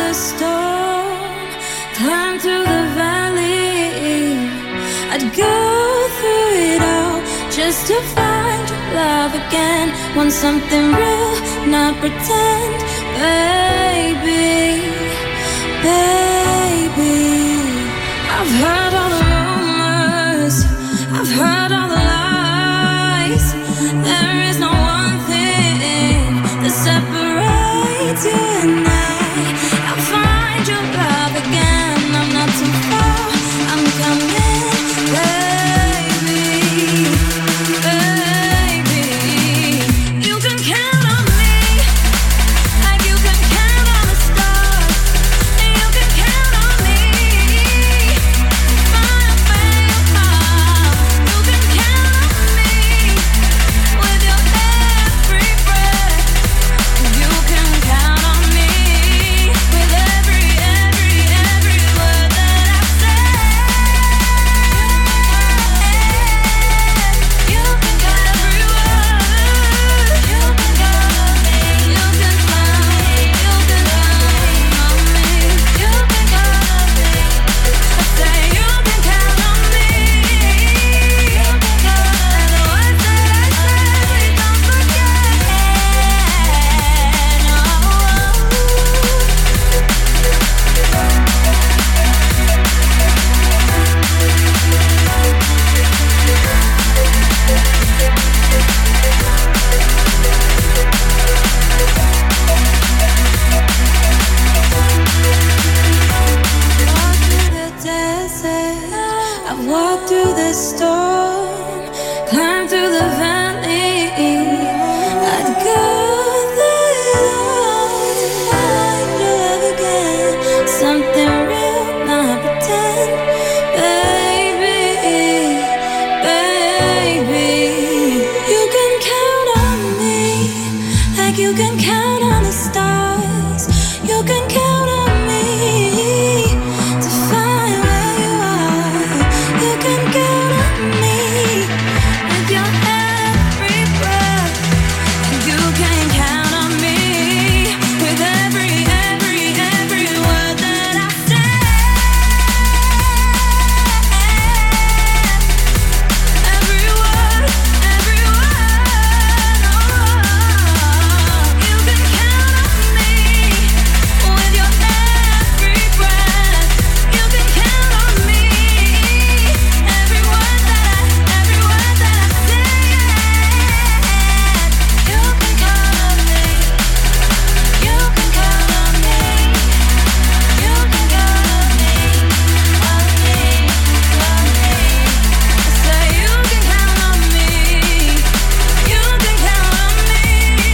the storm, climb through the valley. I'd go through it all just to find your love again. Want something real, not pretend, baby, baby. I've heard all the rumors, I've heard all the lies. There is no one thing that separates you and I. I'll find your love again. I'm not too far, I'm coming, baby, baby. You can count on me, like you can count on the stars. And you can count on me, find a way apart. You can count on me with your every breath. You can count on me with every word that I say. You can count every word. You can count on me. You can count on me. You can count on me. You can count on me. I say you can count on me. You can count on the words that I say. Please don't forget. Walk through the desert, I've walked through the storm, climbed through the valley. I'd go through it all to find your love again. Something real, not pretend, baby, baby. You can count on me, like you can count on the stars. You can count on me to find where you are. You can count on me with your every breath. You can count on me with every word that I say. Every word, oh. You can count on me with your every breath. You can count on me, every word that I say. You can count on me. You can count on me. You can count on me, on me, on me. I say you can count on me. You can count on me.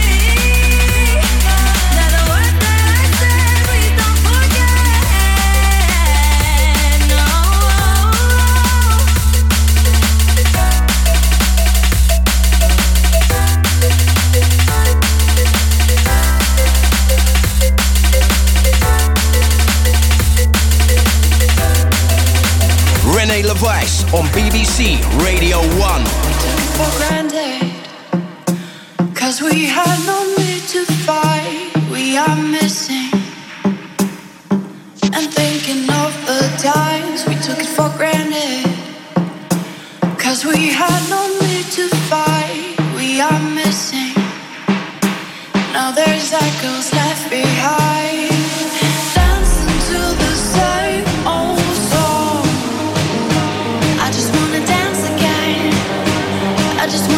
That the words that I say, please don't forget. No. Renee LeVice on BBC Radio 1. For granted, 'cause we had no need to fight. We are missing and thinking of the times we took it for granted. 'Cause we had no need to fight. We are missing. Now there's echoes left behind. Dancing to the same old song. I just wanna dance again. I just